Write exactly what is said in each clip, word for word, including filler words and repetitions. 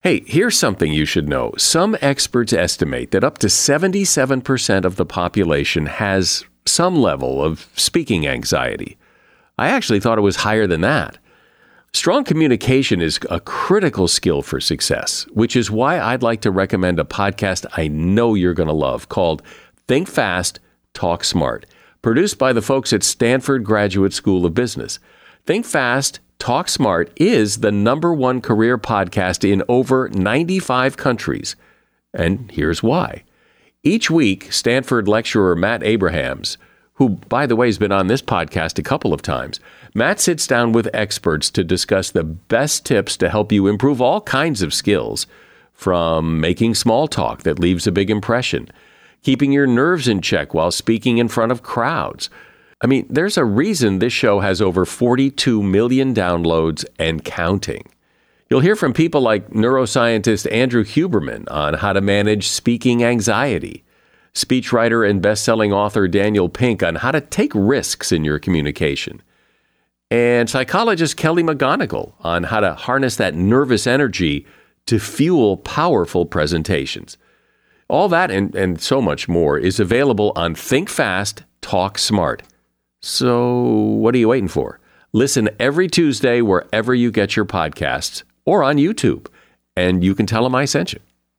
Hey, here's something you should know. Some experts estimate that up to seventy-seven percent of the population has some level of speaking anxiety. I actually thought it was higher than that. Strong communication is a critical skill for success, which is why I'd like to recommend a podcast I know you're going to love called Think Fast, Talk Smart, produced by the folks at Stanford Graduate School of Business. Think Fast, Talk Smart is the number one career podcast in over ninety-five countries. And here's why. Each week, Stanford lecturer Matt Abrahams, who, by the way, has been on this podcast a couple of times, Matt sits down with experts to discuss the best tips to help you improve all kinds of skills, from making small talk that leaves a big impression, keeping your nerves in check while speaking in front of crowds. I mean, there's a reason this show has over forty-two million downloads and counting. You'll hear from people like neuroscientist Andrew Huberman on how to manage speaking anxiety, speechwriter and best-selling author Daniel Pink on how to take risks in your communication, and psychologist Kelly McGonigal on how to harness that nervous energy to fuel powerful presentations. All that and, and so much more is available on Think Fast, Talk Smart. So what are you waiting for? Listen every Tuesday wherever you get your podcasts or on YouTube, and you can tell them I sent you.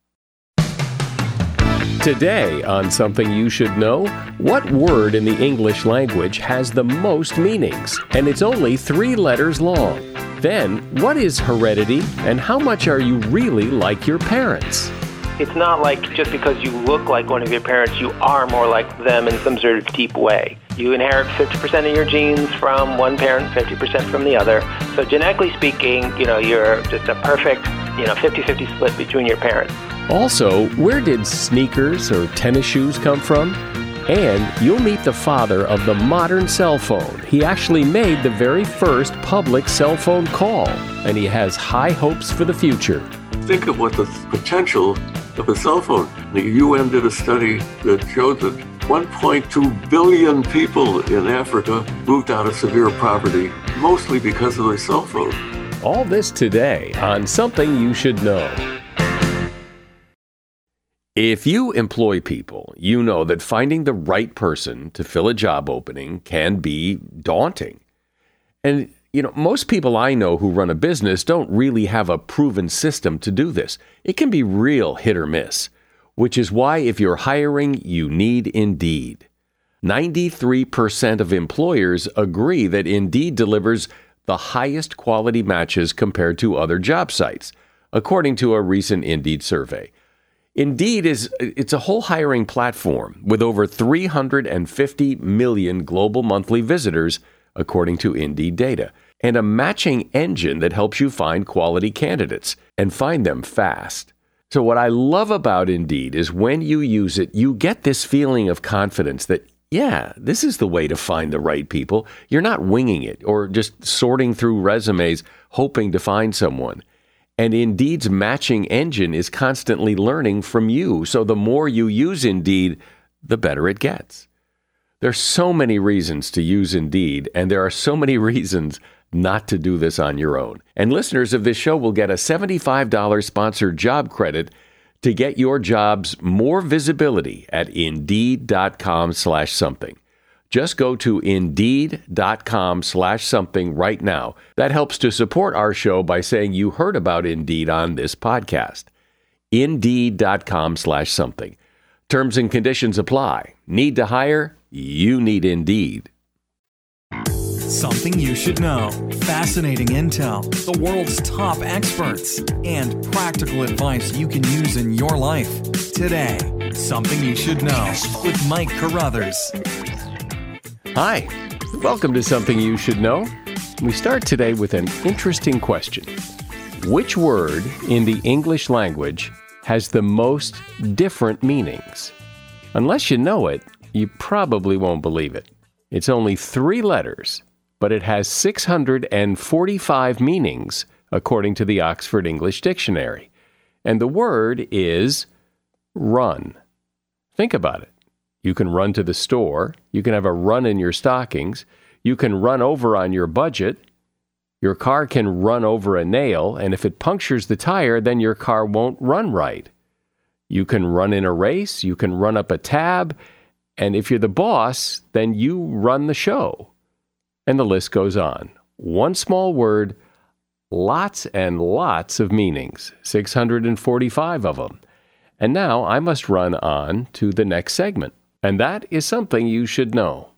Today on Something You Should Know, what word in the English language has the most meanings? And it's only three letters long. Then, what is heredity and how much are you really like your parents? It's not like just because you look like one of your parents, you are more like them in some sort of deep way. You inherit fifty percent of your genes from one parent, fifty percent from the other. So genetically speaking, you know, you're just a perfect, you know, fifty-fifty split between your parents. Also, where did sneakers or tennis shoes come from? And you'll meet the father of the modern cell phone. He actually made the very first public cell phone call, and he has high hopes for the future. Think of what the potential of a cell phone. The U N did a study that showed that one point two billion people in Africa moved out of severe poverty, mostly because of their cell phone. All this today on Something You Should Know. If you employ people, you know that finding the right person to fill a job opening can be daunting. And, you know, most people I know who run a business don't really have a proven system to do this. It can be real hit or miss, which is why if you're hiring, you need Indeed. ninety-three percent of employers agree that Indeed delivers the highest quality matches compared to other job sites, according to a recent Indeed survey. Indeed is it's a whole hiring platform with over three hundred fifty million global monthly visitors, according to Indeed data, and a matching engine that helps you find quality candidates and find them fast. So what I love about Indeed is when you use it, you get this feeling of confidence that, yeah, this is the way to find the right people. You're not winging it or just sorting through resumes hoping to find someone. And Indeed's matching engine is constantly learning from you. So the more you use Indeed, the better it gets. There's so many reasons to use Indeed, and there are so many reasons not to do this on your own. And listeners of this show will get a seventy-five dollars sponsored job credit to get your jobs more visibility at Indeed.com slash something. Just go to Indeed.com slash something right now. That helps to support our show by saying you heard about Indeed on this podcast. Indeed.com slash something. Terms and conditions apply. Need to hire? You need Indeed. Something you should know. Fascinating intel, the world's top experts, and practical advice you can use in your life. Today, Something You Should Know with Mike Carruthers. Hi, welcome to Something You Should Know. We start today with an interesting question. Which word in the English language has the most different meanings? Unless you know it, you probably won't believe it. It's only three letters, but it has six hundred forty-five meanings, according to the Oxford English Dictionary. And the word is run. Think about it. You can run to the store. You can have a run in your stockings. You can run over on your budget. Your car can run over a nail, and if it punctures the tire, then your car won't run right. You can run in a race, you can run up a tab, and if you're the boss, then you run the show. And the list goes on. One small word, lots and lots of meanings, six hundred forty-five of them. And now I must run on to the next segment, and that is something you should know.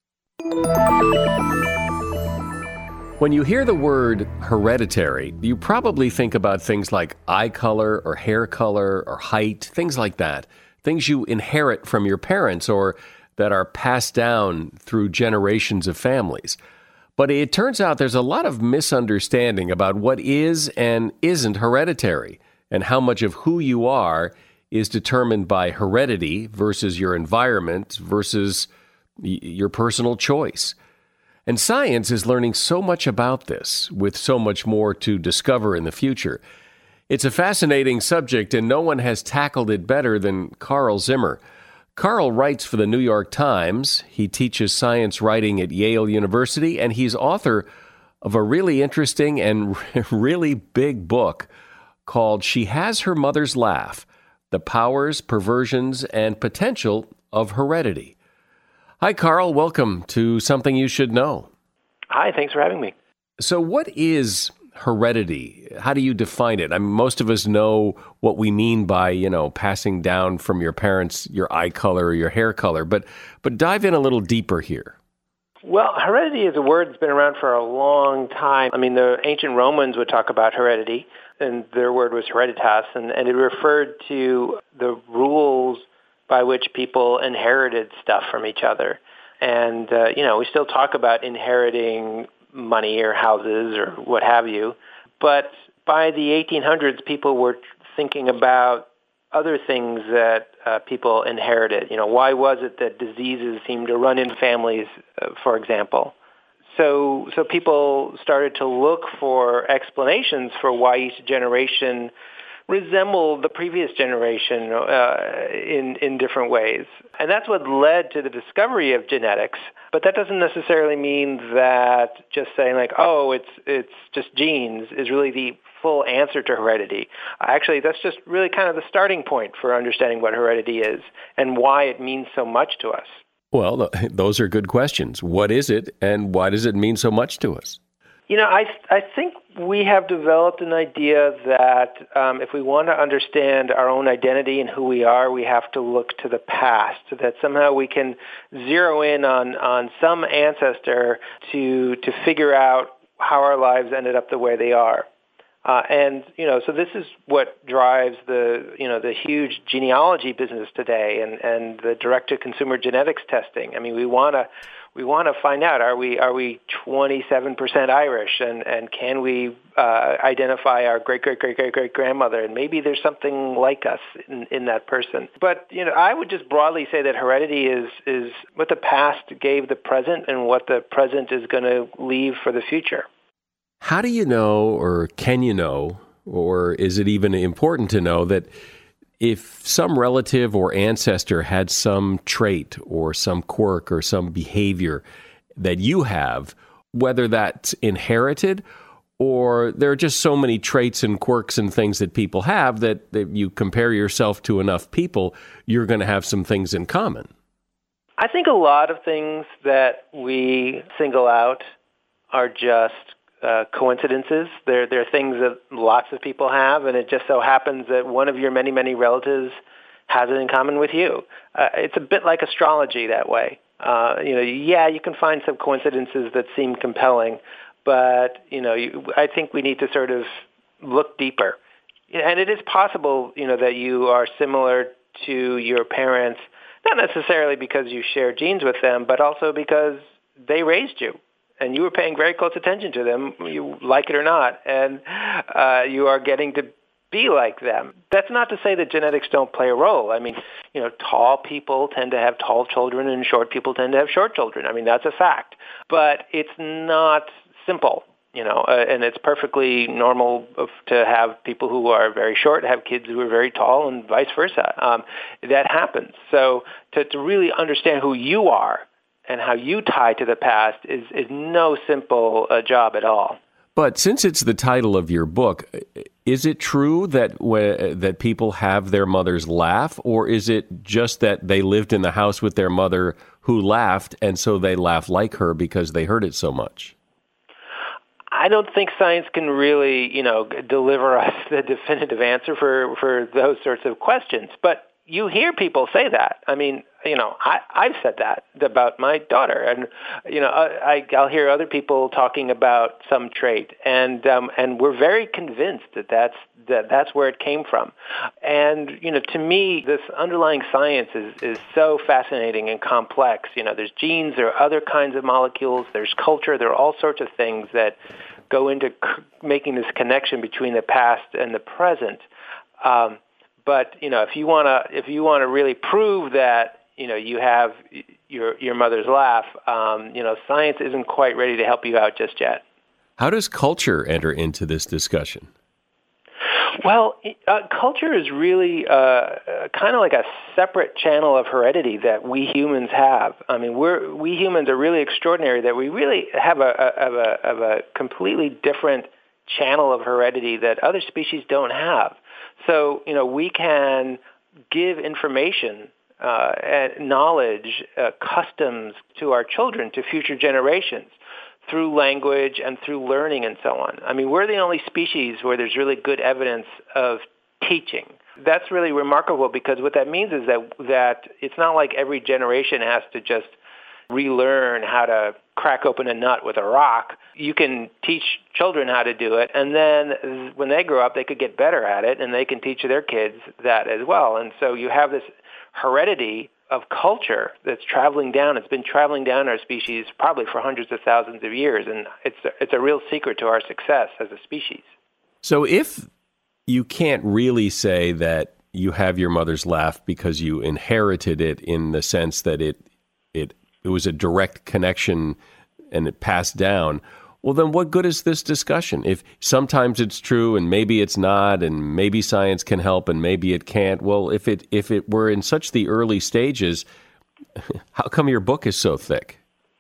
When you hear the word hereditary, you probably think about things like eye color or hair color or height, things like that, things you inherit from your parents or that are passed down through generations of families. But it turns out there's a lot of misunderstanding about what is and isn't hereditary, and how much of who you are is determined by heredity versus your environment versus y- your personal choice. And science is learning so much about this, with so much more to discover in the future. It's a fascinating subject, and no one has tackled it better than Carl Zimmer. Carl writes for the New York Times. He teaches science writing at Yale University, and he's author of a really interesting and really big book called She Has Her Mother's Laugh: The Powers, Perversions, and Potential of Heredity. Hi, Carl. Welcome to Something You Should Know. Hi, thanks for having me. So what is heredity? How do you define it? I mean, most of us know what we mean by, you know, passing down from your parents your eye color or your hair color, but but dive in a little deeper here. Well, heredity is a word that's been around for a long time. I mean, the ancient Romans would talk about heredity, and their word was hereditas, and, and it referred to the rules by which people inherited stuff from each other. And, uh, you know, we still talk about inheriting money or houses or what have you. But by the eighteen hundreds, people were thinking about other things that uh, people inherited. You know, why was it that diseases seemed to run in families, uh, for example? So, so people started to look for explanations for why each generation resemble the previous generation uh, in in different ways. And that's what led to the discovery of genetics. But that doesn't necessarily mean that just saying like, oh, it's it's just genes is really the full answer to heredity. Actually, that's just really kind of the starting point for understanding what heredity is and why it means so much to us. Well, those are good questions. What is it, and why does it mean so much to us? You know, I I think we have developed an idea that um, if we want to understand our own identity and who we are, we have to look to the past, so that somehow we can zero in on, on some ancestor to to figure out how our lives ended up the way they are. Uh, and, you know, so this is what drives the, you know, the huge genealogy business today and, and the direct-to-consumer genetics testing. I mean, we want to we want to find out, are we are we twenty-seven percent Irish, and, and can we uh, identify our great-great-great-great-great-grandmother, and maybe there's something like us in, in that person. But, you know, I would just broadly say that heredity is, is what the past gave the present and what the present is going to leave for the future. How do you know, or can you know, or is it even important to know that if some relative or ancestor had some trait or some quirk or some behavior that you have, whether that's inherited or there are just so many traits and quirks and things that people have that, that you compare yourself to enough people, you're going to have some things in common? I think a lot of things that we single out are just Uh, coincidences. They're, they're things that lots of people have, and it just so happens that one of your many, many relatives has it in common with you. Uh, it's a bit like astrology that way. Uh, you know, yeah, you can find some coincidences that seem compelling, but, you know, you, I think we need to sort of look deeper. And it is possible, you know, that you are similar to your parents, not necessarily because you share genes with them, but also because they raised you. And you were paying very close attention to them, you like it or not, and uh, you are getting to be like them. That's not to say that genetics don't play a role. I mean, you know, tall people tend to have tall children and short people tend to have short children. I mean, that's a fact. But it's not simple, you know, uh, and it's perfectly normal to have people who are very short have kids who are very tall and vice versa. Um, that happens. So to, to really understand who you are and how you tie to the past is, is no simple uh, job at all. But since it's the title of your book, is it true that w- that people have their mothers laugh, or is it just that they lived in the house with their mother who laughed, and so they laugh like her because they heard it so much? I don't think science can really, you know, deliver us the definitive answer for, for those sorts of questions. But you hear people say that. I mean, you know, I, I've said that about my daughter, and you know, I, I'll hear other people talking about some trait, and um, and we're very convinced that that's that that's where it came from. And you know, to me, this underlying science is is so fascinating and complex. You know, there's genes, there are other kinds of molecules, there's culture, there are all sorts of things that go into c- making this connection between the past and the present. Um, But you know, if you want to, if you want to really prove that you know you have your your mother's laugh, um, you know, science isn't quite ready to help you out just yet. How does culture enter into this discussion? Well, uh, culture is really uh, kind of like a separate channel of heredity that we humans have. I mean, we're we humans are really extraordinary that we really have a, a, of a of a completely different channel of heredity that other species don't have. So, you know, we can give information uh, and knowledge, uh, customs to our children, to future generations, through language and through learning and so on. I mean, we're the only species where there's really good evidence of teaching. That's really remarkable because what that means is that that it's not like every generation has to just relearn how to crack open a nut with a rock. You can teach children how to do it, and then when they grow up, they could get better at it, and they can teach their kids that as well. And so you have this heredity of culture that's traveling down. It's been traveling down our species probably for hundreds of thousands of years, and it's it's a real secret to our success as a species. So if you can't really say that you have your mother's laugh because you inherited it in the sense that it it it was a direct connection and it passed down, well, then what good is this discussion? If sometimes it's true and maybe it's not, and maybe science can help and maybe it can't, well, if it if it were in such the early stages, how come your book is so thick?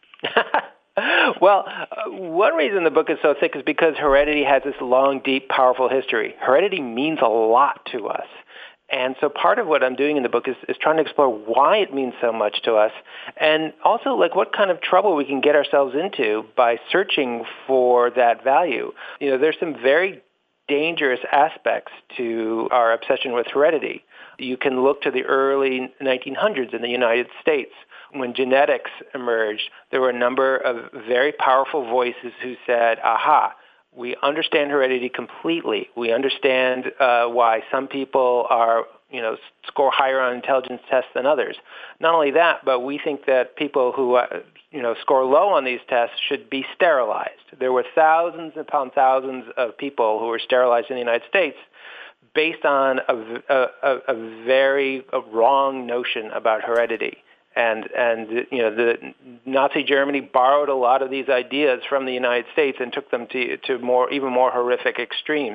Well, uh, one reason the book is so thick is because heredity has this long, deep, powerful history. Heredity means a lot to us. And so part of what I'm doing in the book is, is trying to explore why it means so much to us, and also like what kind of trouble we can get ourselves into by searching for that value. You know, there's some very dangerous aspects to our obsession with heredity. You can look to the early nineteen hundreds in the United States. When genetics emerged, there were a number of very powerful voices who said, aha, we understand heredity completely. We understand uh, why some people are, you know, score higher on intelligence tests than others. Not only that, but we think that people who, uh, you know, score low on these tests should be sterilized. There were thousands upon thousands of people who were sterilized in the United States based on a, a, a very a wrong notion about heredity. And, and you know, the Nazi Germany borrowed a lot of these ideas from the United States and took them to, to more, even more horrific extremes.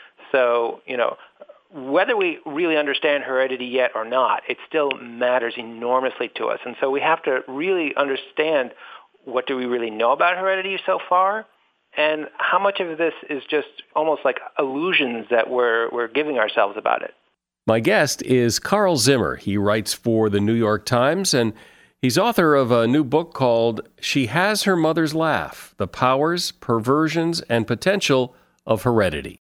So, you know, whether we really understand heredity yet or not, it still matters enormously to us. And so we have to really understand what do we really know about heredity so far, and how much of this is just almost like illusions that we're, we're giving ourselves about it. My guest is Carl Zimmer. He writes for the New York Times, and he's author of a new book called She Has Her Mother's Laugh: The Powers, Perversions, and Potential of Heredity.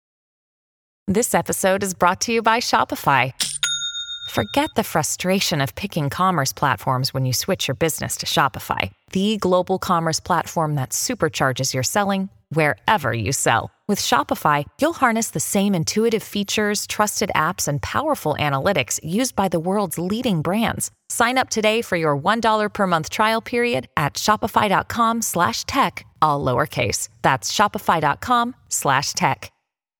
This episode is brought to you by Shopify. Forget the frustration of picking commerce platforms when you switch your business to Shopify, the global commerce platform that supercharges your selling wherever you sell. With Shopify, you'll harness the same intuitive features, trusted apps, and powerful analytics used by the world's leading brands. Sign up today for your one dollar per month trial period at shopify.com slash tech, all lowercase. That's shopify.com slash tech.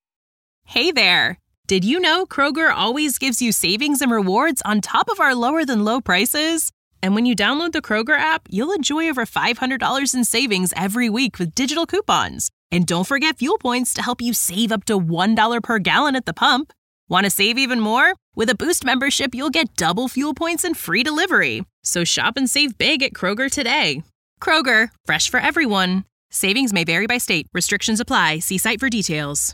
Hey there. Did you know Kroger always gives you savings and rewards on top of our lower than low prices? And when you download the Kroger app, you'll enjoy over five hundred dollars in savings every week with digital coupons. And don't forget fuel points to help you save up to one dollar per gallon at the pump. Want to save even more? With a Boost membership, you'll get double fuel points and free delivery. So shop and save big at Kroger today. Kroger, fresh for everyone. Savings may vary by state. Restrictions apply. See site for details.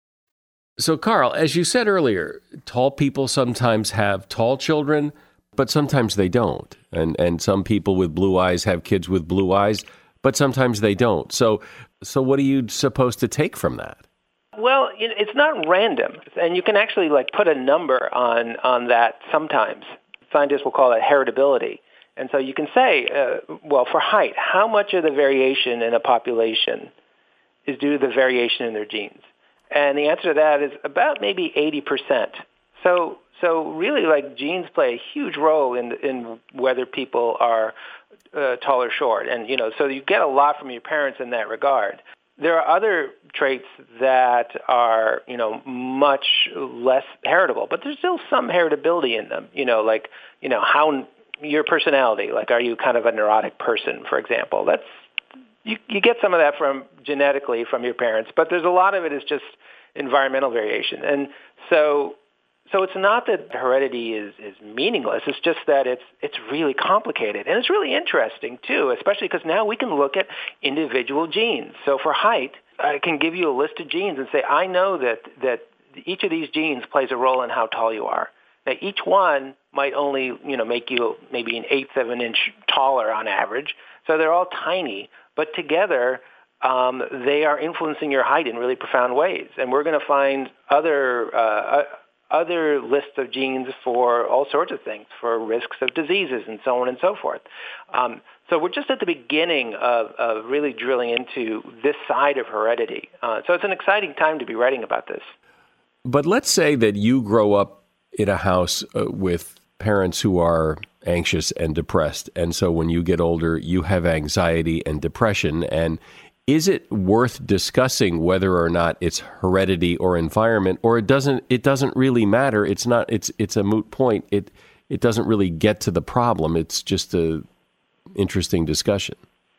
So, Carl, as you said earlier, tall people sometimes have tall children, but sometimes they don't. And and some people with blue eyes have kids with blue eyes, but sometimes they don't. So, so what are you supposed to take from that? Well, it's not random, and you can actually like put a number on on that sometimes. Scientists will call it heritability. And so you can say, uh, well, for height, how much of the variation in a population is due to the variation in their genes? And the answer to that is about maybe eighty percent. So so really, like, genes play a huge role in in whether people are uh, tall or short. And, you know, so you get a lot from your parents in that regard. There are other traits that are, you know, much less heritable, but there's still some heritability in them. You know, like, you know, how your personality, like, are you kind of a neurotic person, for example? That's you, you get some of that from genetically from your parents, but there's a lot of it is just environmental variation. And so so it's not that heredity is, is meaningless. It's just that it's it's really complicated. And it's really interesting, too, especially because now we can look at individual genes. So for height, I can give you a list of genes and say, I know that, that each of these genes plays a role in how tall you are. Now, each one might only, you know, make you maybe an eighth of an inch taller on average. So they're all tiny, but together um, they are influencing your height in really profound ways. And we're going to find other uh, other lists of genes for all sorts of things, for risks of diseases and so on and so forth. Um, so we're just at the beginning of, of really drilling into this side of heredity. Uh, so it's an exciting time to be writing about this. But let's say that you grow up in a house uh, with parents who are anxious and depressed. And so when you get older, you have anxiety and depression. And is it worth discussing whether or not it's heredity or environment, or it doesn't it doesn't really matter? It's not it's it's a moot point. It it doesn't really get to the problem. It's just a interesting discussion.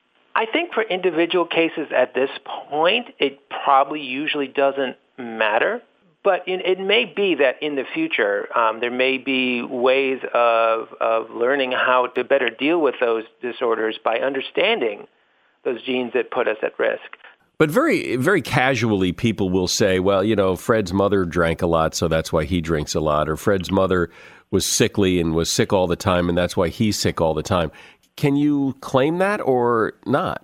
I think for individual cases at this point, it probably usually doesn't matter. But in, it may be that in the future, um, there may be ways of, of learning how to better deal with those disorders by understanding those genes that put us at risk. But very, very casually, people will say, well, you know, Fred's mother drank a lot, so that's why he drinks a lot. Or Fred's mother was sickly and was sick all the time, and that's why he's sick all the time. Can you claim that or not?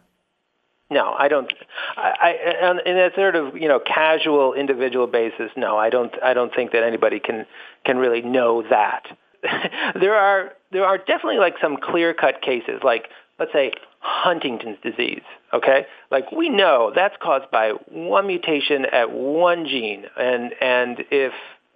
No, I don't. I, I, on, in a sort of, you know, casual individual basis, no, I don't. I don't think that anybody can can really know that. there are there are definitely like some clear-cut cases, like let's say Huntington's disease. Okay, like we know that's caused by one mutation at one gene, and and if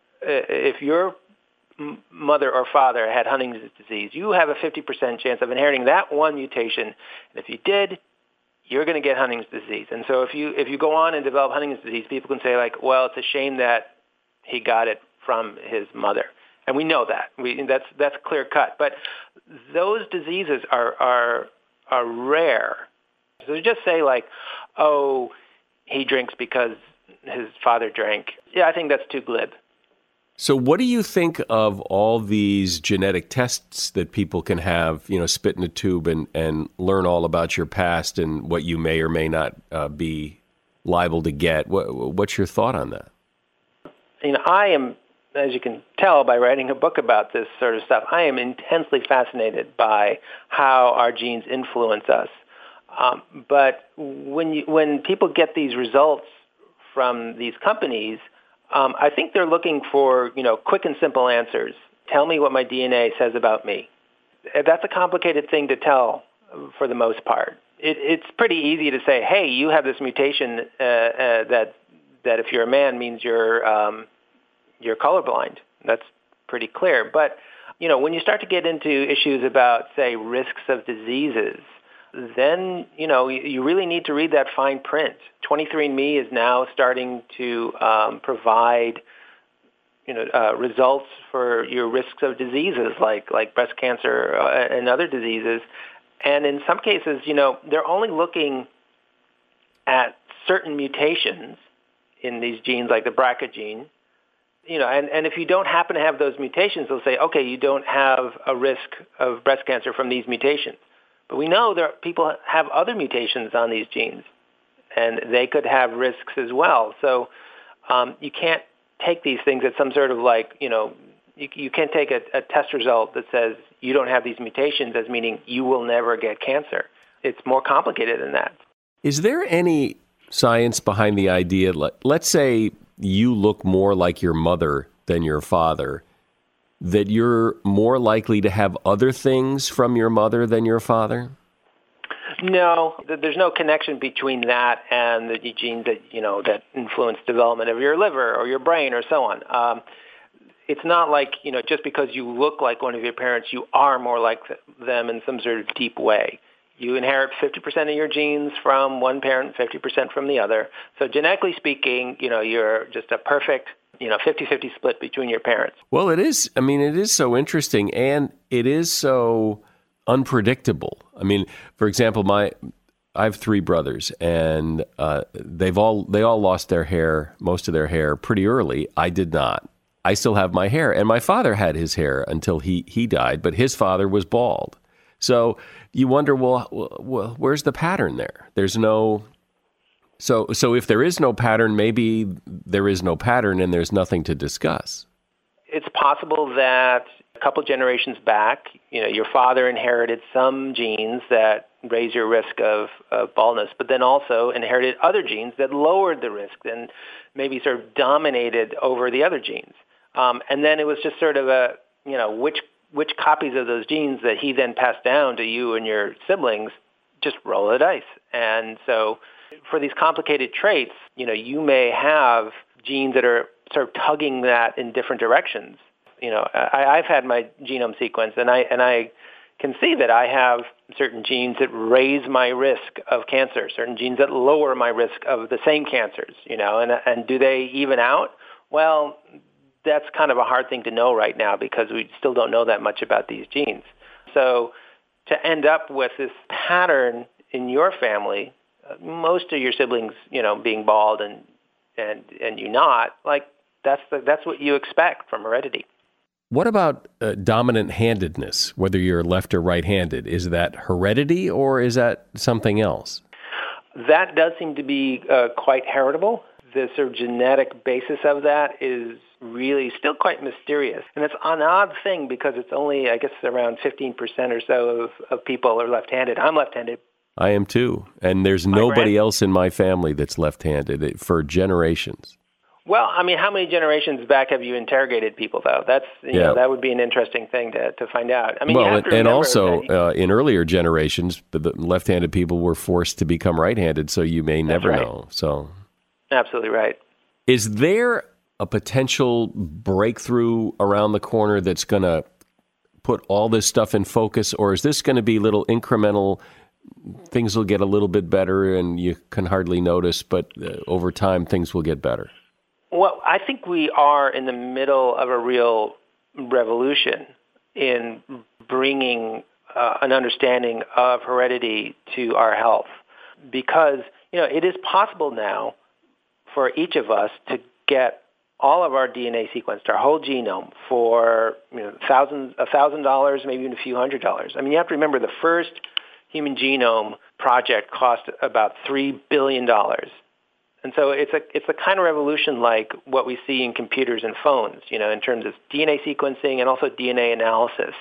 if your mother or father had Huntington's disease, you have a fifty percent chance of inheriting that one mutation, and if you did, you're going to get Huntington's disease. And so if you if you go on and develop Huntington's disease, people can say, like, well, it's a shame that he got it from his mother. And we know that. We that's that's clear cut. But those diseases are are are rare. So to just say, like, oh, he drinks because his father drank, yeah, I think that's too glib. So what do you think of all these genetic tests that people can have, you know, spit in a tube and, and learn all about your past and what you may or may not uh, be liable to get? What, what's your thought on that? You know, I am, as you can tell by writing a book about this sort of stuff, I am intensely fascinated by how our genes influence us. Um, but when you, when people get these results from these companies, Um, I think they're looking for, you know, quick and simple answers. Tell me what my D N A says about me. That's a complicated thing to tell for the most part. It, it's pretty easy to say, hey, you have this mutation uh, uh, that that if you're a man means you're um, you're colorblind. That's pretty clear. But, you know, when you start to get into issues about, say, risks of diseases, then, you know, you really need to read that fine print. twenty-three and me is now starting to um, provide, you know, uh, results for your risks of diseases like, like breast cancer uh, and other diseases. And in some cases, you know, they're only looking at certain mutations in these genes, like the B R C A gene. You know, and, and if you don't happen to have those mutations, they'll say, okay, you don't have a risk of breast cancer from these mutations. But we know there are, people have other mutations on these genes. and they could have risks as well. So um, you can't take these things as some sort of like, you know, you, you can't take a, a test result that says you don't have these mutations as meaning you will never get cancer. It's more complicated than that. Is there any science behind the idea, let, let's say you look more like your mother than your father, that you're more likely to have other things from your mother than your father? No, there's no connection between that and the genes that, you know, that influence development of your liver or your brain or so on. Um, it's not like, you know, just because you look like one of your parents, you are more like them in some sort of deep way. You inherit fifty percent of your genes from one parent, fifty percent from the other. So genetically speaking, you know, you're just a perfect, you know, fifty-fifty split between your parents. Well, it is. I mean, it is so interesting, and it is so unpredictable. I mean, for example, my I have three brothers, and uh, they've all they all lost their hair, most of their hair, pretty early. I did not. I still have my hair, and my father had his hair until he he died, but his father was bald. So you wonder, well, well, where's the pattern there? There's no. So so if there is no pattern, maybe there is no pattern, and there's nothing to discuss. It's possible that a couple generations back, you know, your father inherited some genes that raise your risk of, of baldness, but then also inherited other genes that lowered the risk and maybe sort of dominated over the other genes. Um, and then it was just sort of a, you know, which which copies of those genes that he then passed down to you and your siblings, just roll the dice. And so for these complicated traits, you know, you may have genes that are sort of tugging that in different directions. You know, I, I've had my genome sequenced, and I and I can see that I have certain genes that raise my risk of cancer, certain genes that lower my risk of the same cancers. You know, and and do they even out? Well, that's kind of a hard thing to know right now because we still don't know that much about these genes. So to end up with this pattern in your family, uh, most of your siblings, you know, being bald and and and you not, like that's the, that's what you expect from heredity. What about uh, dominant-handedness, whether you're left or right-handed? Is that heredity or is that something else? That does seem to be uh, quite heritable. The sort of genetic basis of that is really still quite mysterious. And it's an odd thing because it's only, I guess, around fifteen percent or so of, of people are left-handed. I'm left-handed. I am too. And there's my nobody grand- else in my family that's left-handed for generations. Well, I mean, how many generations back have you interrogated people, though? That's you yeah. know, that would be an interesting thing to, to find out. I mean, well, you have to and also that, uh, in earlier generations, the, the left-handed people were forced to become right-handed, so you may never right. know. So, absolutely right. Is there a potential breakthrough around the corner that's going to put all this stuff in focus, or is this going to be little incremental? Things will get a little bit better, and you can hardly notice, but uh, over time, things will get better. Well, I think we are in the middle of a real revolution in bringing uh, an understanding of heredity to our health, because you know it is possible now for each of us to get all of our D N A sequenced, our whole genome, for you know thousands, a thousand dollars, maybe even a few hundred dollars. I mean, you have to remember the first Human Genome Project cost about three billion dollars. And so it's a it's a kind of revolution like what we see in computers and phones, you know, in terms of D N A sequencing and also D N A analysis.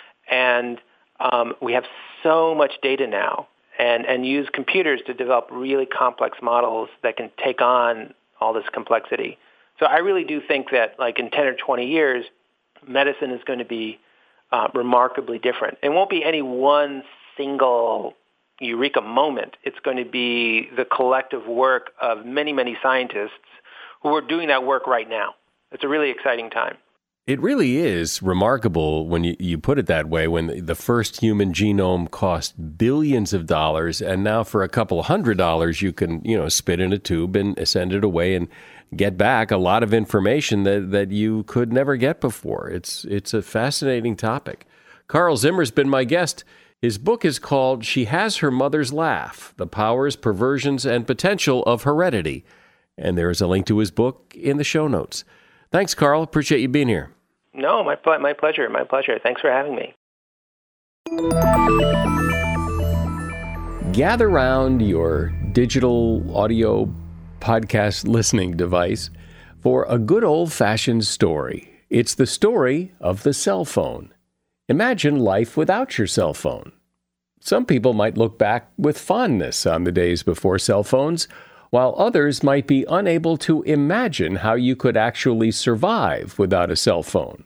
And um, we have so much data now and, and use computers to develop really complex models that can take on all this complexity. So I really do think that like in ten or twenty years, medicine is going to be uh, remarkably different. It won't be any one single eureka moment. It's going to be the collective work of many, many scientists who are doing that work right now. It's a really exciting time. It really is remarkable when you, you put it that way, when the first human genome cost billions of dollars, and now for a couple of hundred dollars, you can, you know, spit in a tube and send it away and get back a lot of information that, that you could never get before. It's, it's a fascinating topic. Carl Zimmer's been my guest. His book is called She Has Her Mother's Laugh, The Powers, Perversions, and Potential of Heredity. And there is a link to his book in the show notes. Thanks, Carl. Appreciate you being here. No, my my pleasure. My pleasure. Thanks for having me. gather round your digital audio podcast listening device for a good old-fashioned story. It's the story of the cell phone. Imagine life without your cell phone. Some people might look back with fondness on the days before cell phones, while others might be unable to imagine how you could actually survive without a cell phone.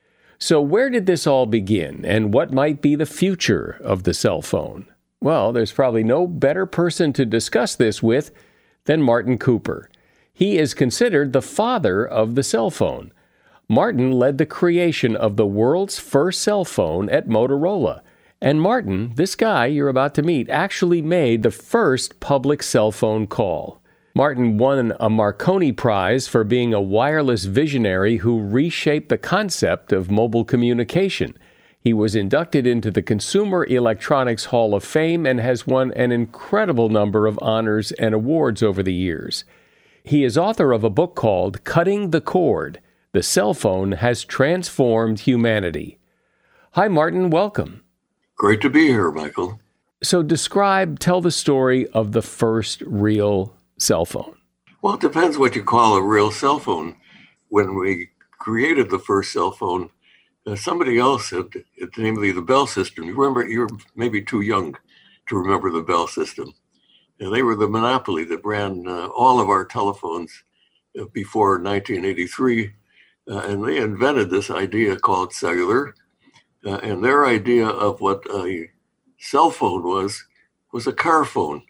So where did this all begin, and what might be the future of the cell phone? Well, there's probably no better person to discuss this with than Martin Cooper. He is considered the father of the cell phone. Martin led the creation of the world's first cell phone at Motorola. And Martin, this guy you're about to meet, actually made the first public cell phone call. Martin won a Marconi Prize for being a wireless visionary who reshaped the concept of mobile communication. He was inducted into the Consumer Electronics Hall of Fame and has won an incredible number of honors and awards over the years. He is author of a book called Cutting the Cord: The Cell Phone Has Transformed Humanity. Hi, Martin. Welcome. Great to be here, Michael. So describe, tell the story of the first real cell phone. Well, it depends what you call a real cell phone. When we created the first cell phone, uh, somebody else had, namely the Bell system. You remember, you're maybe too young to remember the Bell system. And they were the monopoly that ran uh, all of our telephones uh, before nineteen eighty-three. Uh, and they invented this idea called cellular. Uh, and their idea of what a cell phone was, was a car phone.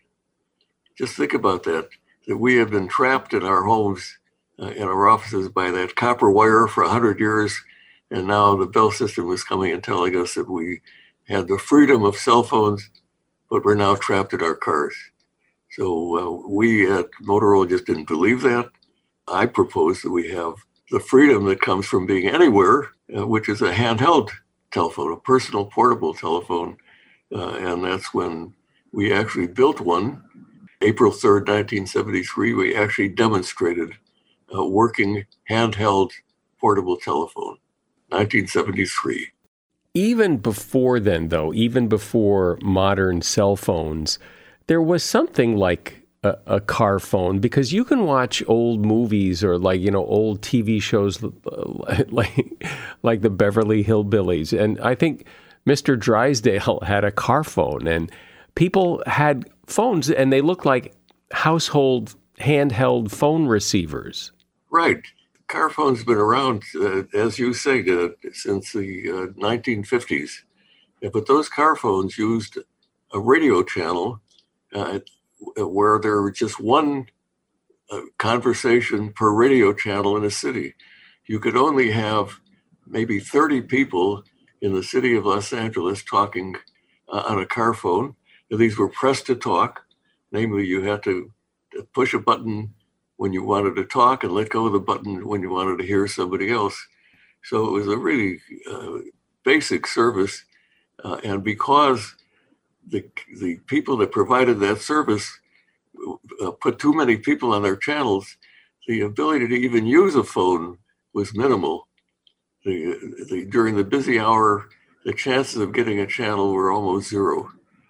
Just think about that, that we have been trapped in our homes, uh, in our offices by that copper wire for one hundred years. And now the Bell system is coming and telling us that we had the freedom of cell phones, but we're now trapped in our cars. So uh, we at Motorola just didn't believe that. I propose that we have the freedom that comes from being anywhere, uh, which is a handheld telephone, a personal portable telephone. Uh, and that's when we actually built one. April third, nineteen seventy-three, we actually demonstrated a working handheld portable telephone, nineteen seventy-three. Even before then, though, even before modern cell phones, there was something like a, a car phone, because you can watch old movies or like, you know, old T V shows like, like the Beverly Hillbillies. And I think Mister Drysdale had a car phone, and people had phones, and they looked like household handheld phone receivers. Right. Car phones been around, uh, as you say, uh, since the uh, nineteen fifties. Yeah, but those car phones used a radio channel uh, where there was just one uh, conversation per radio channel in a city. You could only have maybe thirty people in the city of Los Angeles talking uh, on a car phone. These were pressed to talk. Namely, you had to push a button when you wanted to talk and let go of the button when you wanted to hear somebody else. So it was a really uh, basic service. Uh, and because the the people that provided that service uh, put too many people on their channels, the ability to even use a phone was minimal. The, the, during the busy hour, the chances of getting a channel were almost zero.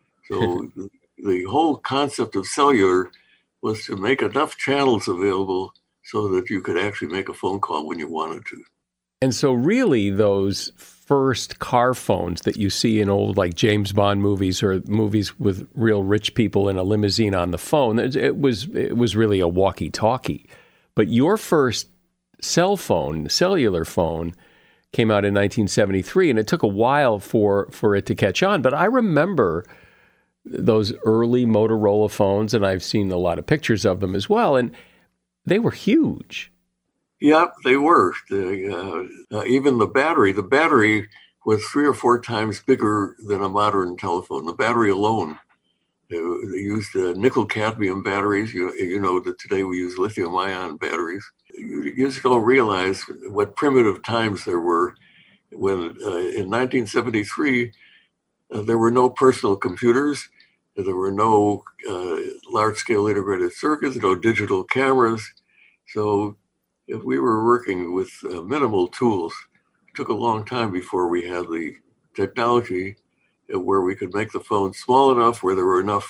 So the whole concept of cellular was to make enough channels available so that you could actually make a phone call when you wanted to. And so really those first car phones that you see in old like James Bond movies or movies with real rich people in a limousine on the phone, it was it was really a walkie-talkie. But your first cell phone, cellular phone, came out in nineteen seventy-three, and it took a while for, for it to catch on. But I remember those early Motorola phones, and I've seen a lot of pictures of them as well, and they were huge. Yeah, they were. The, uh, uh, even the battery, the battery was three or four times bigger than a modern telephone. The battery alone, they, they used uh, nickel cadmium batteries. You, you know that today we use lithium ion batteries. You, you just don't realize what primitive times there were when uh, in nineteen seventy-three, uh, there were no personal computers. There were no uh, large-scale integrated circuits, no digital cameras. So if we were working with uh, minimal tools, it took a long time before we had the technology where we could make the phone small enough where there were enough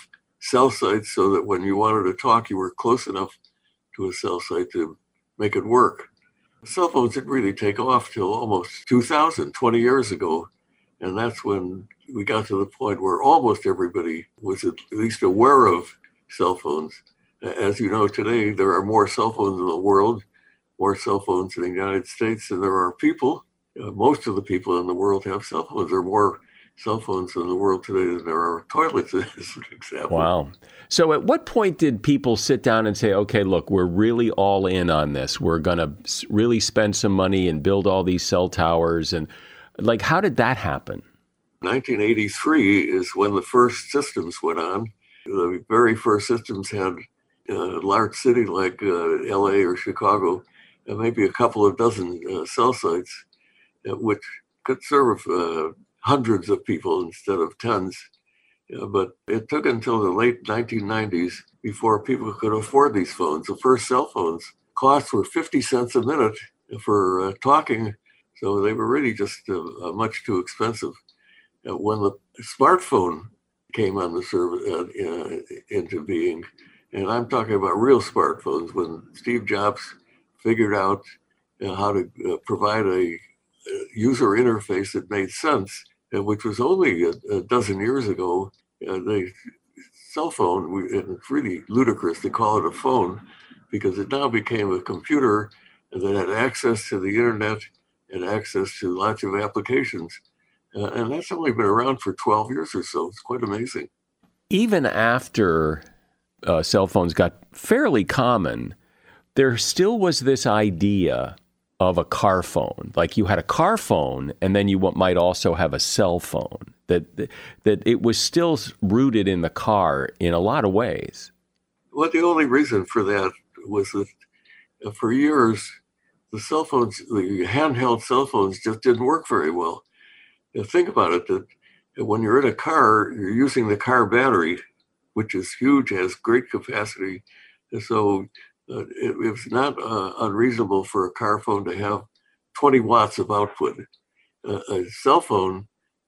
cell sites so that when you wanted to talk, you were close enough to a cell site to make it work. Cell phones didn't really take off till almost two thousand, twenty years ago. And that's when we got to the point where almost everybody was at least aware of cell phones. As you know, today, there are more cell phones in the world, more cell phones in the United States than there are people. Uh, most of the people in the world have cell phones. There are more cell phones in the world today than there are toilets, as an example. Wow. So at what point did people sit down and say, okay, look, we're really all in on this. We're going to really spend some money and build all these cell towers. And like, how did that happen? nineteen eighty-three is when the first systems went on. The very first systems had a large city like uh, L A or Chicago, and maybe a couple of dozen uh, cell sites, uh, which could serve uh, hundreds of people instead of tens. Uh, but it took until the late nineteen nineties before people could afford these phones. The first cell phones costs were fifty cents a minute for uh, talking, so they were really just uh, uh, much too expensive. Uh, when the smartphone came on the service uh, uh, into being, and I'm talking about real smartphones, when Steve Jobs figured out uh, how to uh, provide a, a user interface that made sense, uh, which was only a, a dozen years ago. Uh, the cell phone, we, and it's really ludicrous to call it a phone, because it now became a computer that had access to the internet and access to lots of applications. Uh, and that's only been around for twelve years or so. It's quite amazing. Even after uh, cell phones got fairly common, there still was this idea of a car phone. Like you had a car phone, and then you might also have a cell phone. That that it was still rooted in the car in a lot of ways. Well, the only reason for that was that uh, for years, the cell phones, the handheld cell phones, just didn't work very well. You think about it, that when you're in a car, you're using the car battery, which is huge, has great capacity. And so uh, it, it's not uh, unreasonable for a car phone to have twenty watts of output. Uh, a cell phone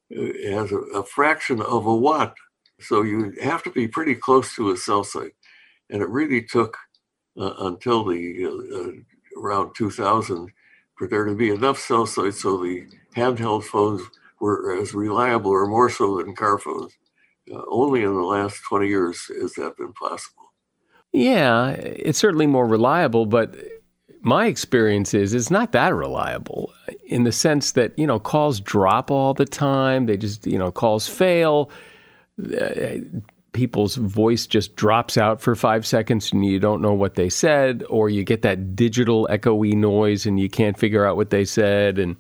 has a, a fraction of a watt. So you have to be pretty close to a cell site. And it really took uh, until the uh, uh, around two thousand for there to be enough cell sites so the handheld phones were as reliable or more so than car phones. Uh, only in the last twenty years has that been possible. Yeah, it's certainly more reliable, but my experience is it's not that reliable in the sense that, you know, calls drop all the time. They just, you know, calls fail. Uh, people's voice just drops out for five seconds and you don't know what they said, or you get that digital echoey noise and you can't figure out what they said, and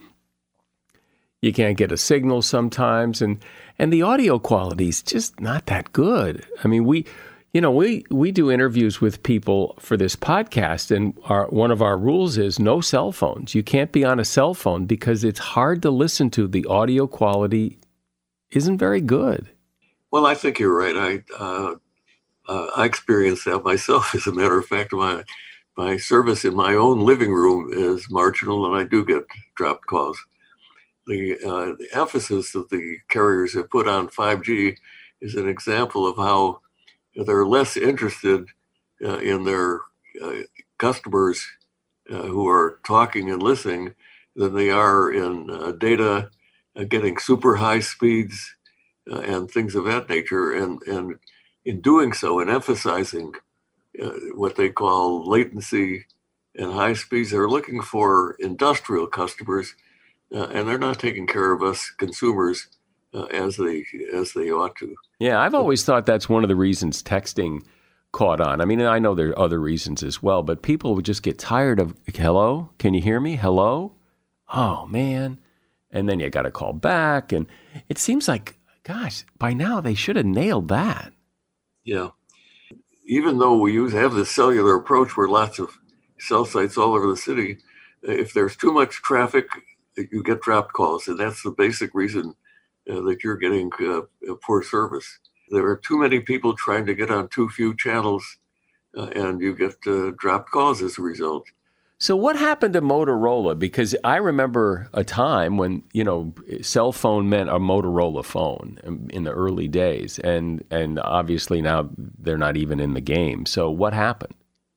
you can't get a signal sometimes, and and the audio quality is just not that good. I mean, we, you know, we we do interviews with people for this podcast, and our one of our rules is no cell phones. You can't be on a cell phone because it's hard to listen to. The audio quality isn't very good. Well, I think you're right. I uh, uh, I experienced that myself. As a matter of fact, my my service in my own living room is marginal, and I do get dropped calls. The, uh, the emphasis that the carriers have put on five G is an example of how they're less interested uh, in their uh, customers uh, who are talking and listening than they are in uh, data, uh, getting super high speeds uh, and things of that nature. And, and in doing so and emphasizing uh, what they call latency and high speeds, they're looking for industrial customers. Uh, and they're not taking care of us consumers uh, as they as they ought to. Yeah, I've always thought that's one of the reasons texting caught on. I mean, I know there are other reasons as well, but people would just get tired of, hello, can you hear me? Hello? Oh, man. And then you got to call back. And it seems like, gosh, by now they should have nailed that. Yeah. Even though we use have this cellular approach where lots of cell sites all over the city, if there's too much traffic, you get dropped calls, and that's the basic reason uh, that you're getting uh, poor service. There are too many people trying to get on too few channels, uh, and you get uh, dropped calls as a result. So what happened to Motorola? Because I remember a time when, you know, cell phone meant a Motorola phone in the early days. And, and obviously now they're not even in the game. So what happened?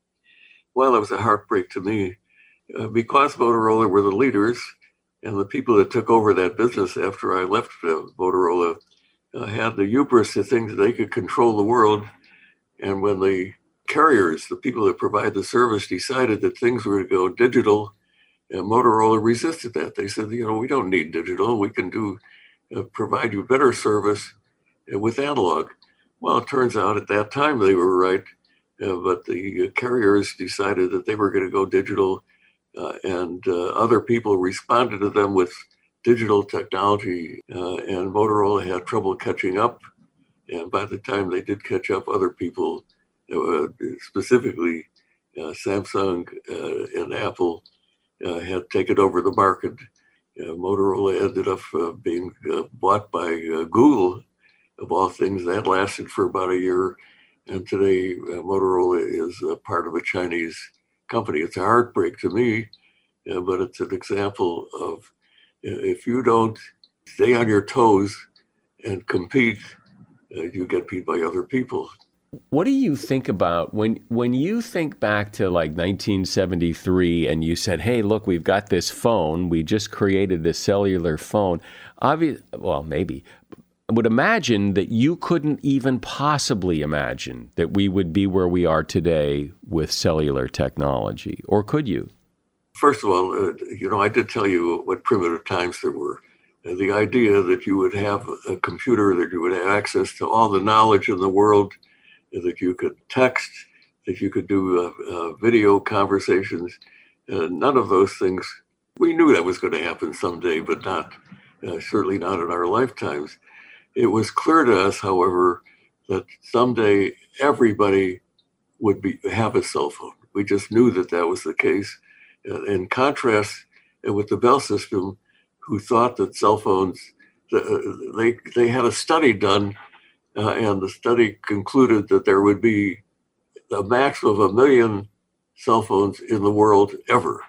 Well, it was a heartbreak to me uh, because Motorola were the leaders, and the people that took over that business after I left uh, Motorola uh, had the hubris to think that they could control the world. And when the carriers, the people that provide the service, decided that things were going to go digital, and Motorola resisted that. They said, you know, we don't need digital. We can do uh, provide you better service uh, with analog. Well, it turns out at that time they were right, uh, but the uh, carriers decided that they were going to go digital, uh, and uh, other people responded to them with digital technology, uh, and Motorola had trouble catching up. And by the time they did catch up, other people, uh, specifically uh, Samsung uh, and Apple, uh, had taken over the market. Uh, Motorola ended up uh, being uh, bought by uh, Google, of all things. That lasted for about a year. And today, uh, Motorola is uh, part of a Chinese company. It's a heartbreak to me, uh, but it's an example of uh, if you don't stay on your toes and compete, uh, you get beat by other people. What do you think about when when you think back to like nineteen seventy-three and you said, hey, look, we've got this phone. We just created this cellular phone. Obvious, well, maybe. I would imagine that you couldn't even possibly imagine that we would be where we are today with cellular technology. Or could you? First of all, uh, you know, I did tell you what primitive times there were. Uh, the idea that you would have a computer, that you would have access to all the knowledge in the world, that you could text, that you could do uh, uh, video conversations, uh, none of those things. We knew that was going to happen someday, but not, uh, certainly not in our lifetimes. It was clear to us, however, that someday everybody would be have a cell phone. We just knew that that was the case. Uh, in contrast uh, with the Bell system, who thought that cell phones, uh, they they had a study done, uh, and the study concluded that there would be a maximum of a million cell phones in the world ever.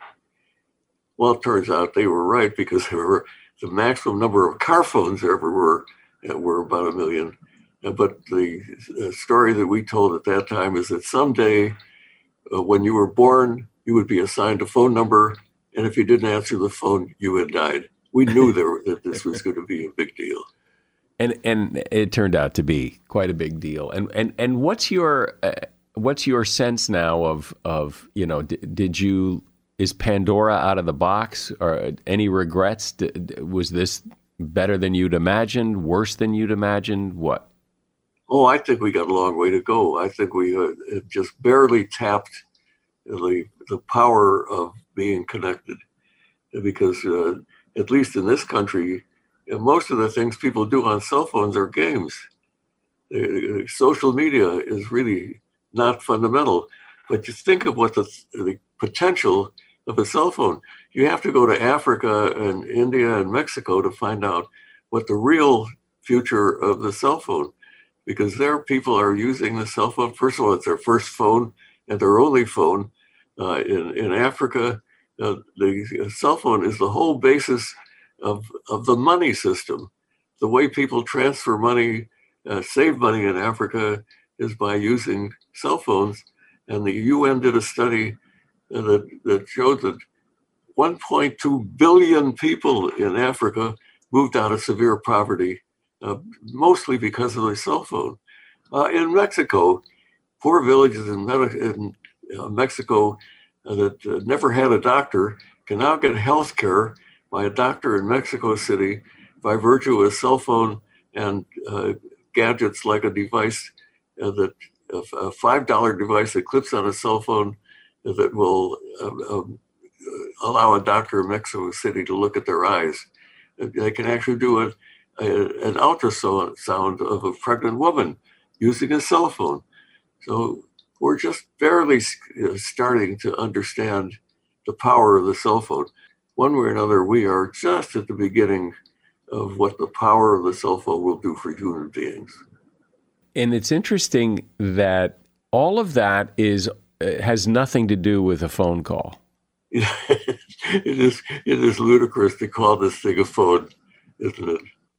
Well, it turns out they were right, because there were the maximum number of car phones there ever were. Uh, were about a million. Uh, but the uh, story that we told at that time is that someday uh, when you were born, you would be assigned a phone number. And if you didn't answer the phone, you had died. We knew there, that this was going to be a big deal. And and it turned out to be quite a big deal. And and and what's your uh, what's your sense now of of you know d- did you is Pandora out of the box, or any regrets? D- d- was this better than you'd imagined, worse than you'd imagined? What? Oh, I think we got a long way to go. I think we uh, just barely tapped the the power of being connected, because uh, at least in this country, uh, most of the things people do on cell phones are games. Uh, social media is really not fundamental, but just think of what the, the potential of a cell phone. You have to go to Africa and India and Mexico to find out what the real future of the cell phone, because there people are using the cell phone. First of all, it's their first phone and their only phone. Uh, in, in Africa, uh, the cell phone is the whole basis of, of the money system. The way people transfer money, uh, save money in Africa is by using cell phones. And the U N did a study that, that showed that one point two billion people in Africa moved out of severe poverty, uh, mostly because of the cell phone. Uh, in Mexico, poor villages in, in uh, Mexico uh, that uh, never had a doctor can now get health care by a doctor in Mexico City by virtue of a cell phone and uh, gadgets like a device uh, that a five dollar device that clips on a cell phone that will uh, um, allow a doctor in Mexico City to look at their eyes. They can actually do a, a, an ultrasound sound of a pregnant woman using a cell phone. So we're just barely starting to understand the power of the cell phone. One way or another, we are just at the beginning of what the power of the cell phone will do for human beings. And it's interesting that all of that is has nothing to do with a phone call. it is it is ludicrous to call this thing a phone, isn't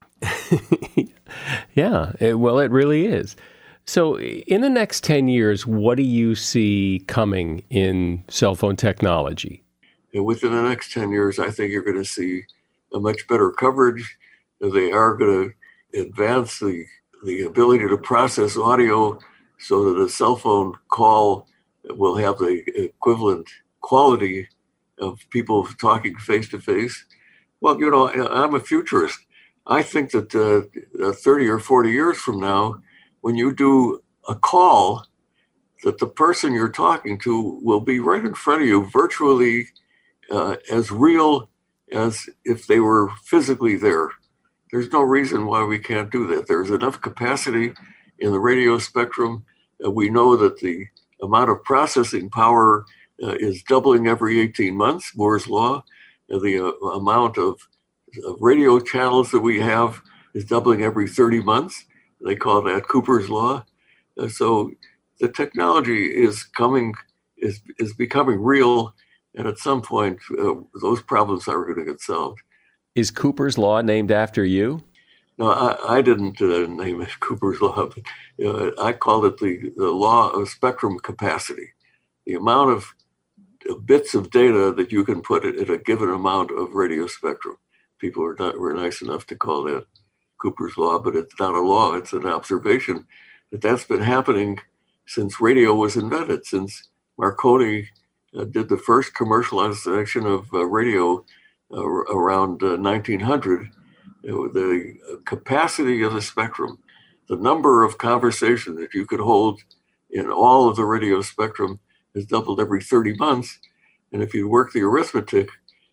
it? Yeah, it, well, it really is. So in the next ten years, what do you see coming in cell phone technology? And within the next ten years, I think you're going to see a much better coverage. They are going to advance the, the ability to process audio so that a cell phone call will have the equivalent quality of people talking face to face. Well, you know, I'm a futurist. I think that uh, thirty or forty years from now, when you do a call, that the person you're talking to will be right in front of you, virtually uh, as real as if they were physically there. There's no reason why we can't do that. There's enough capacity in the radio spectrum. Uh, we know that the amount of processing power uh, is doubling every eighteen months, Moore's law. Uh, the uh, amount of, of radio channels that we have is doubling every thirty months. They call that Cooper's law. Uh, so the technology is coming, is, is becoming real. And at some point, uh, those problems are going to get solved. Is Cooper's law named after you? No, I, I didn't uh, name it Cooper's law. But, uh, I called it the, the law of spectrum capacity. The amount of bits of data that you can put at a given amount of radio spectrum. People were not were nice enough to call that Cooper's law, but it's not a law. It's an observation that that's been happening since radio was invented, since Marconi uh, did the first commercialization of uh, radio uh, around uh, nineteen hundred. Uh, the capacity of the spectrum, the number of conversations that you could hold in all of the radio spectrum has doubled every thirty months. And if you work the arithmetic,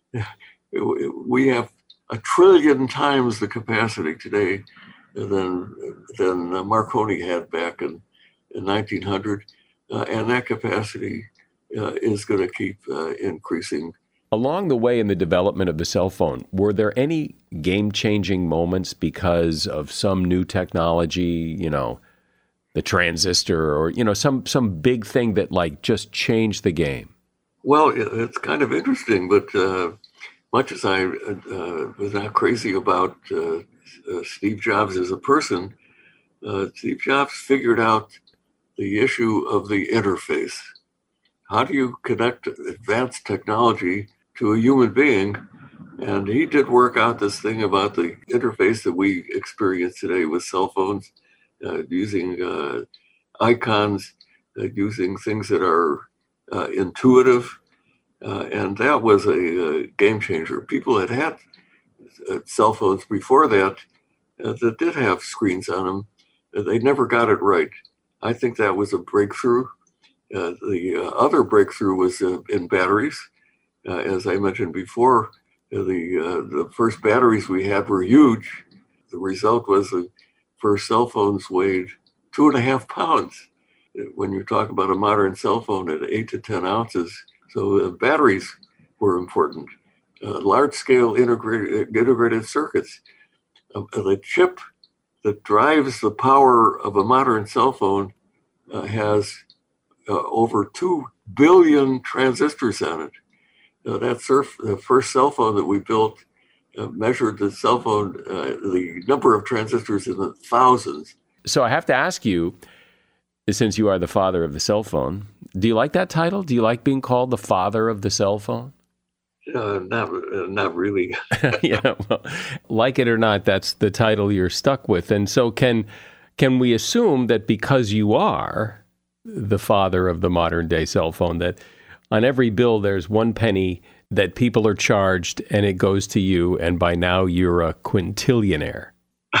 we have a trillion times the capacity today than, than Marconi had back in, in nineteen hundred. Uh, and that capacity uh, is going to keep uh, increasing. Along the way in the development of the cell phone, were there any game-changing moments because of some new technology, you know, the transistor or, you know, some some big thing that like just changed the game? Well, it's kind of interesting, but uh, much as I uh, was not crazy about uh, uh, Steve Jobs as a person, uh, Steve Jobs figured out the issue of the interface. How do you connect advanced technology to a human being? And he did work out this thing about the interface that we experience today with cell phones, uh, using uh, icons, uh, using things that are uh, intuitive. Uh, and that was a, a game changer. People had had uh, cell phones before that uh, that did have screens on them. Uh, they never got it right. I think that was a breakthrough. Uh, the uh, other breakthrough was uh, in batteries. Uh, as I mentioned before, uh, the uh, the first batteries we had were huge. The result was the first cell phones weighed two and a half pounds. When you talk about a modern cell phone at eight to ten ounces, so uh, batteries were important. Uh, large-scale integrated integrated circuits. Uh, the chip that drives the power of a modern cell phone uh, has uh, over two billion transistors on it. Uh, that surf, the first cell phone that we built uh, measured the cell phone, uh, the number of transistors in the thousands. So I have to ask you, since you are the father of the cell phone, do you like that title? Do you like being called the father of the cell phone? Uh, not, uh, not really. Yeah, well, like it or not, that's the title you're stuck with. And so can can we assume that because you are the father of the modern day cell phone, that on every bill there's one penny that people are charged and it goes to you, and by now you're a quintillionaire?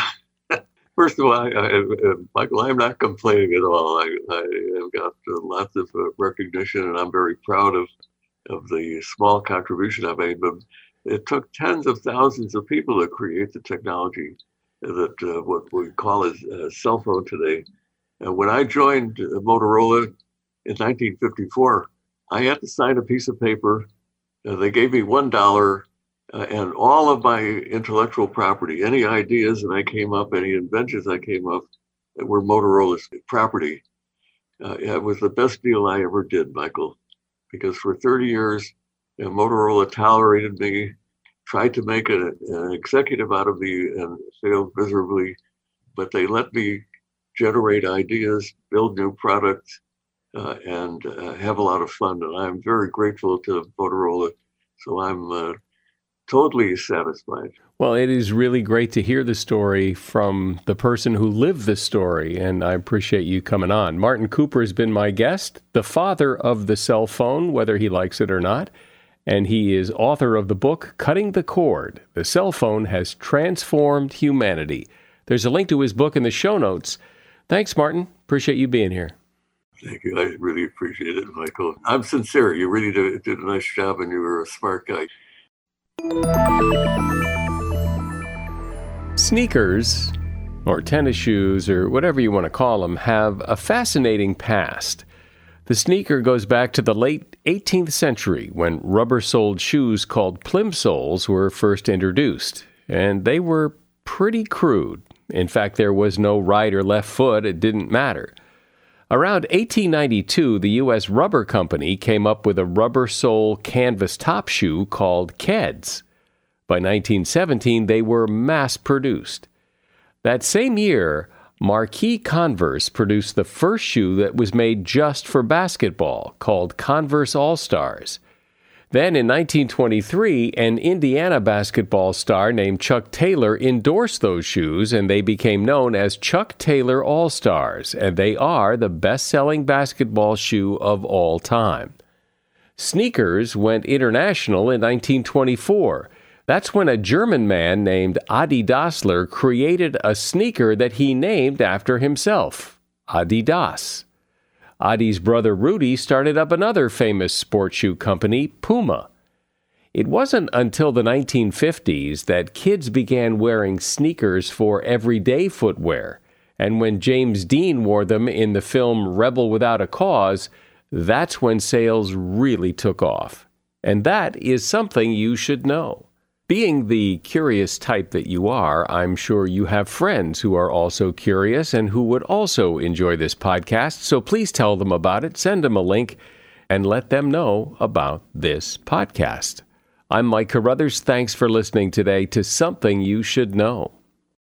First of all, I, I, Michael, I'm not complaining at all. I, I have got uh, lots of uh, recognition, and I'm very proud of of the small contribution I made, but it took tens of thousands of people to create the technology that uh, what we call a, a cell phone today. And when I joined uh, Motorola in nineteen fifty-four, I had to sign a piece of paper. Uh, they gave me one dollar, uh, and all of my intellectual property, any ideas that I came up, any inventions I came up, that were Motorola's property. Uh, it was the best deal I ever did, Michael. Because for thirty years, And Motorola tolerated me, tried to make a, an executive out of me and failed miserably, but they let me generate ideas, build new products, uh, and uh, have a lot of fun. And I'm very grateful to Motorola. So I'm uh, totally satisfied. Well, it is really great to hear the story from the person who lived the story, and I appreciate you coming on. Martin Cooper has been my guest, the father of the cell phone, whether he likes it or not, and he is author of the book, Cutting the Cord. The Cell Phone Has Transformed Humanity. There's a link to his book in the show notes. Thanks, Martin. Appreciate you being here. Thank you. I really appreciate it, Michael. I'm sincere. You really did, did a nice job, and you were a smart guy. Sneakers, or tennis shoes, or whatever you want to call them, have a fascinating past. The sneaker goes back to the late eighteenth century when rubber-soled shoes called plimsolls were first introduced, and they were pretty crude. In fact, there was no right or left foot. It didn't matter. Around eighteen ninety-two, the U S Rubber Company came up with a rubber-sole canvas top shoe called Keds. By nineteen seventeen, they were mass-produced. That same year, Marquis Converse produced the first shoe that was made just for basketball, called Converse All-Stars. Then in nineteen twenty-three, an Indiana basketball star named Chuck Taylor endorsed those shoes, and they became known as Chuck Taylor All-Stars, and they are the best-selling basketball shoe of all time. Sneakers went international in nineteen twenty-four. That's when a German man named Adi Dassler created a sneaker that he named after himself, Adidas. Adi's brother Rudy started up another famous sports shoe company, Puma. It wasn't until the nineteen fifties that kids began wearing sneakers for everyday footwear, and when James Dean wore them in the film Rebel Without a Cause, that's when sales really took off. And that is something you should know. Being the curious type that you are, I'm sure you have friends who are also curious and who would also enjoy this podcast, so please tell them about it, send them a link, and let them know about this podcast. I'm Mike Carruthers. Thanks for listening today to Something You Should Know.